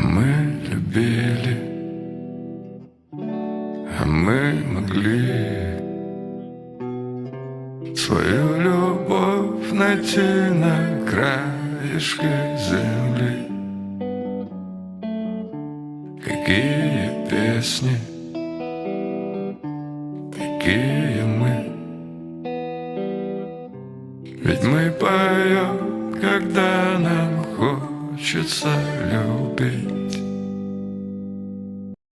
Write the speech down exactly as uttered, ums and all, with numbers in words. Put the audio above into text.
Мы любили, а мы могли свою любовь найти на краешке земли. Какие песни, такие мы. Ведь мы поем, когда нам хочется любить.